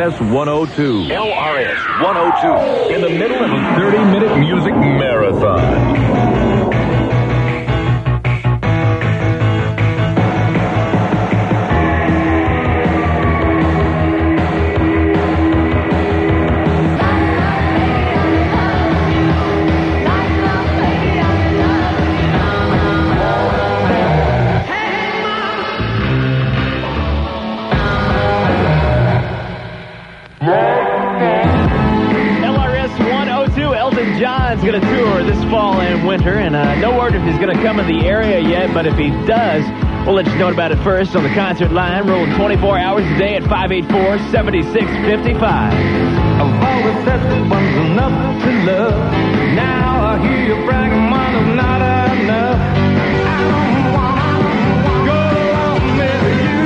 LRS 102. LRS 102. In the middle of a 30-minute music marathon. John's going to tour this fall and winter, and no word if he's going to come in the area yet, but if he does, we'll let you know about it first on the concert line, rolling 24 hours a day at 584-7655. I've always said that one's enough to love. Now I hear you bragging, one is not enough. I don't want to go along with you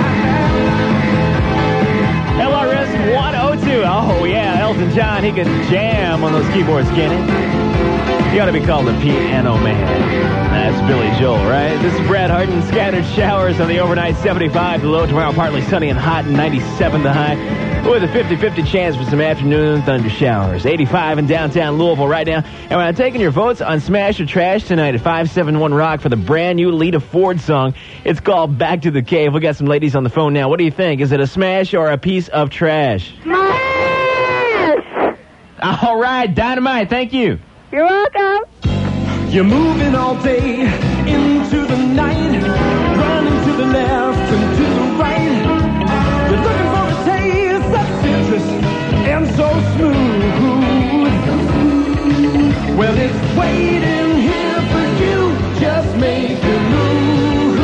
like that. LRS 102. Oh, yeah, Elton John, he can jam on those keyboards, can he? He ought to be called the Piano Man. That's Billy Joel, right? This is Brad Harden. Scattered showers on the overnight 75. The low tomorrow, partly sunny and hot, 97 the high. With a 50-50 chance for some afternoon thunder showers. 85 in downtown Louisville right now. And we're taking your votes on Smash or Trash tonight at 571 Rock for the brand new Lita Ford song. It's called Back to the Cave. We got some ladies on the phone now. What do you think? Is it a smash or a piece of trash? Smash! All right, dynamite. Thank you. You're welcome. You're moving all day into the night, running to the left and to the right. You're looking for a taste of citrus and so smooth. Well, it's waiting here for you. Just make a move.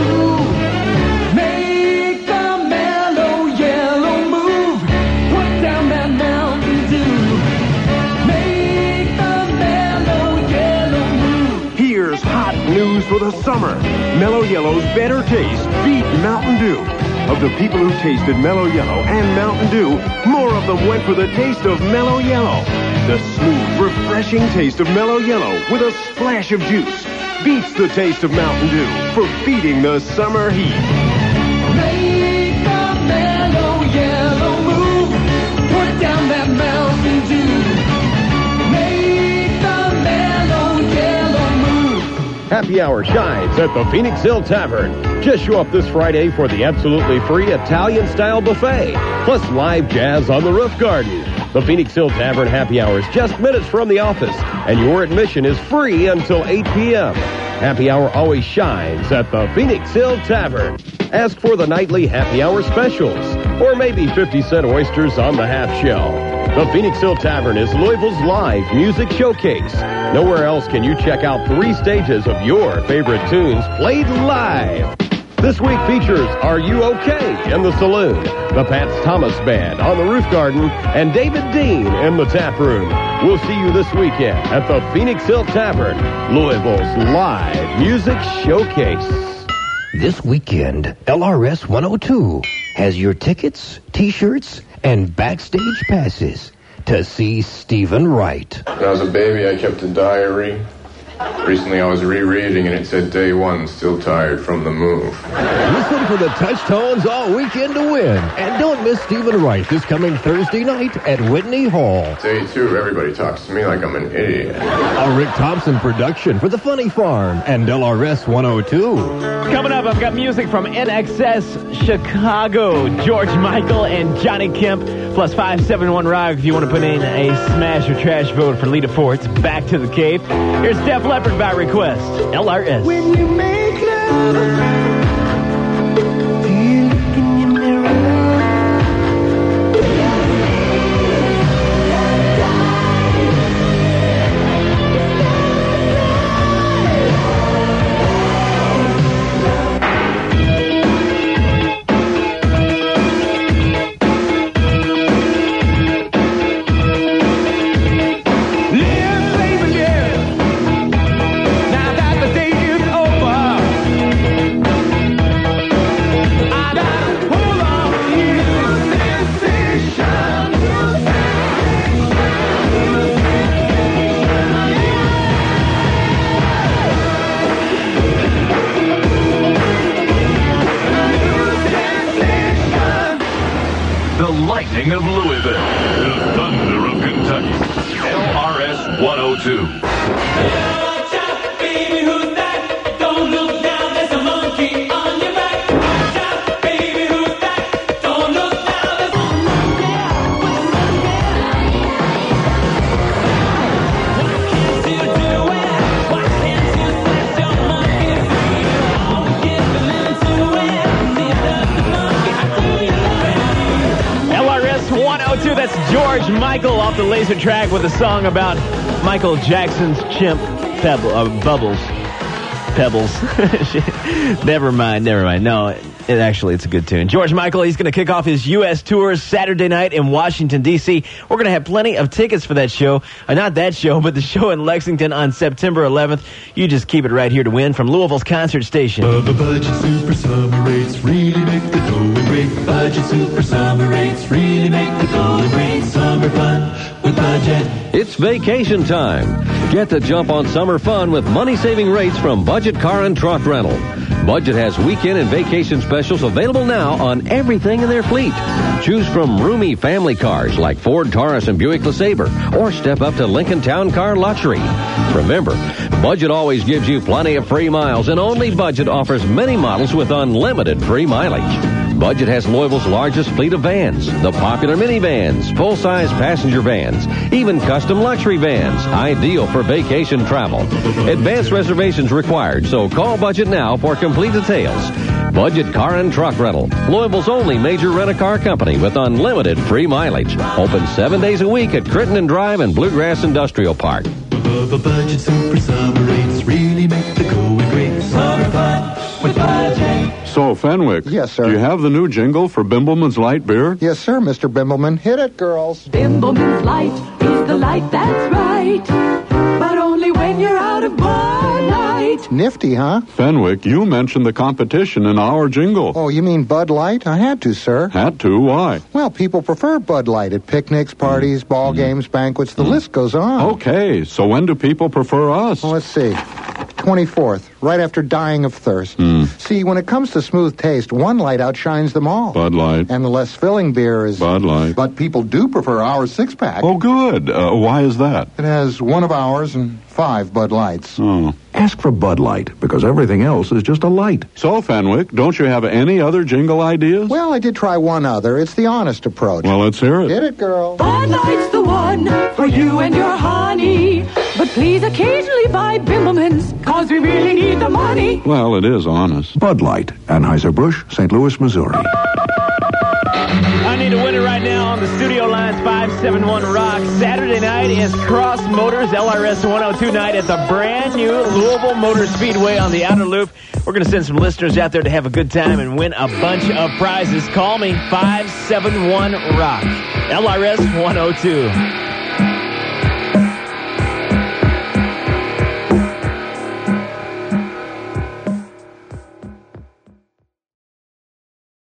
Make the mellow yellow move. Put down that Mountain Dew. Make the mellow yellow move. Here's hot news for the summer. Mellow Yellow's better taste beat Mountain Dew. Of the people who tasted Mellow Yellow and Mountain Dew, more of them went for the taste of Mellow Yellow. The smooth, refreshing taste of Mellow Yellow with a splash of juice beats the taste of Mountain Dew for beating the summer heat. Make the mellow yellow move. Put down that Mountain Dew. Make the mellow yellow move. Happy Hour shines at the Phoenix Hill Tavern. Just show up this Friday for the absolutely free Italian-style buffet, plus live jazz on the roof garden. The Phoenix Hill Tavern Happy Hour is just minutes from the office, and your admission is free until 8 p.m. Happy Hour always shines at the Phoenix Hill Tavern. Ask for the nightly Happy Hour specials, or maybe 50-cent oysters on the half shell. The Phoenix Hill Tavern is Louisville's live music showcase. Nowhere else can you check out 3 stages of your favorite tunes played live. This week features Are You Okay in the Saloon, the Pats Thomas Band on the Roof Garden, and David Dean in the Tap Room. We'll see you this weekend at the Phoenix Hill Tavern, Louisville's live music showcase. This weekend, LRS 102 has your tickets, T-shirts, and backstage passes to see Stephen Wright. When I was a baby, I kept a diary. Recently, I was rereading, and it said, Day 1, still tired from the move. Listen for the touch tones all weekend to win. And don't miss Stephen Wright this coming Thursday night at Whitney Hall. Day 2, everybody talks to me like I'm an idiot. A Rick Thompson production for the Funny Farm and LRS 102. Coming up, I've got music from NXS Chicago, George Michael and Johnny Kemp, plus 571 Rock if you want to put in a smash or trash vote for Lita Ford's Back to the Cave. Here's Def Leppard by request, LRS. When you make love. Now that the day is over, The lightning of Louisville. The thunder of Kentucky. LRS 102. That's George Michael off the laser track with a song about Michael Jackson's chimp Bubbles. Pebbles. Never mind. No, it's a good tune. George Michael, he's going to kick off his U.S. tour Saturday night in Washington, D.C. We're going to have plenty of tickets for that show. Not that show, but the show in Lexington on September 11th. You just keep it right here to win from Louisville's concert station. Budget Super Summer Rates really make the going great. Budget Super Summer Rates really make the going great. Summer fun with Budget. It's vacation time. Get the jump on summer fun with money-saving rates from Budget Car and Truck Rental. Budget has weekend and vacation specials available now on everything in their fleet. Choose from roomy family cars like Ford Taurus and Buick LeSabre, or step up to Lincoln Town Car Luxury. Remember, Budget always gives you plenty of free miles, and only Budget offers many models with unlimited free mileage. Budget has Louisville's largest fleet of vans, the popular minivans, full-size passenger vans, even custom luxury vans, ideal for vacation travel. Advance reservations required, so call Budget now for complete details. Budget Car and Truck Rental, Louisville's only major rent-a-car company with unlimited free mileage. Open 7 days a week at Crittenden Drive and Bluegrass Industrial Park. Budget Super Summer Rates really make the going great. Summer fun with Budget. So, Fenwick. Yes, sir. Do you have the new jingle for Bimbleman's Light Beer? Yes, sir, Mr. Bimbleman. Hit it, girls. Bimbleman's Light is the light that's right. But only when you're out of Bud Light. Nifty, huh? Fenwick, you mentioned the competition in our jingle. Oh, you mean Bud Light? I had to, sir. Had to? Why? Well, people prefer Bud Light at picnics, parties, ball games, banquets. The list goes on. Okay, so when do people prefer us? Well, let's see. 24th, right after dying of thirst. See, when it comes to smooth taste, one light outshines them all. Bud Light. And the less filling beer is... Bud Light. But people do prefer our six-pack. Oh, good. Why is that? It has one of ours and 5 Bud Lights. Oh. Ask for Bud Light, because everything else is just a light. So, Fenwick, don't you have any other jingle ideas? Well, I did try one other. It's the honest approach. Well, let's hear it. Hit it, girl. Bud Light's the one for you and your honey. But please occasionally buy Bimbleman's, cause we really need the money. Well, it is honest. Bud Light, Anheuser-Busch, St. Louis, Missouri. I need a winner right now on the studio lines, 571-ROCK. Saturday night is Cross Motors LRS 102 night at the brand new Louisville Motor Speedway on the Outer Loop. We're going to send some listeners out there to have a good time and win a bunch of prizes. Call me, 571-ROCK. LRS 102.